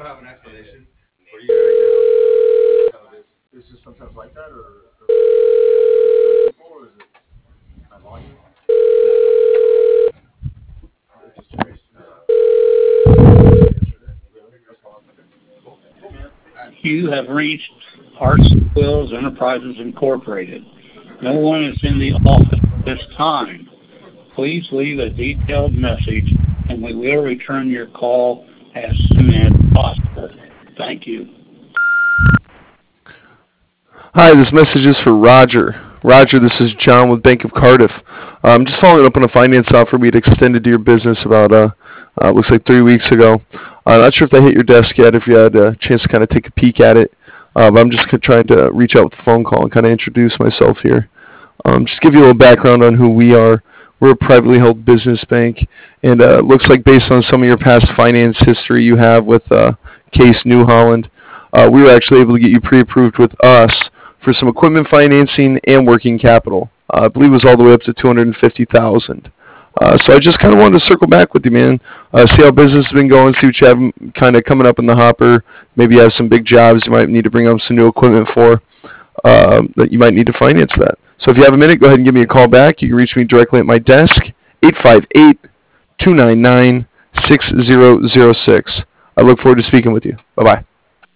have an explanation for you right now? Kind of is just sometimes like that, or is it my volume? It just changed. Yesterday. Really? That's all. Okay. Cool, man. You have reached Hearts and Quills Enterprises Incorporated. No one is in the office at this time. Please leave a detailed message, and we will return your call as soon as possible. Thank you. Hi, this message is for Roger. Roger, this is John with Bank of Cardiff. I'm just following up on a finance offer we had extended to your business about, looks like 3 weeks ago. I'm not sure if that hit your desk yet, if you had a chance to kind of take a peek at it. But I'm just trying to reach out with a phone call and kind of introduce myself here. Just give you a little background on who we are. We're a privately held business bank, and it looks like based on some of your past finance history you have with Case New Holland, we were actually able to get you pre-approved with us for some equipment financing and working capital. I believe it was all the way up to $250,000. So I just kind of wanted to circle back with you, man. See how business has been going, see what you have kind of coming up in the hopper. Maybe you have some big jobs you might need to bring up some new equipment for that you might need to finance that. So if you have a minute, go ahead and give me a call back. You can reach me directly at my desk, 858-299-6006. I look forward to speaking with you. Bye-bye.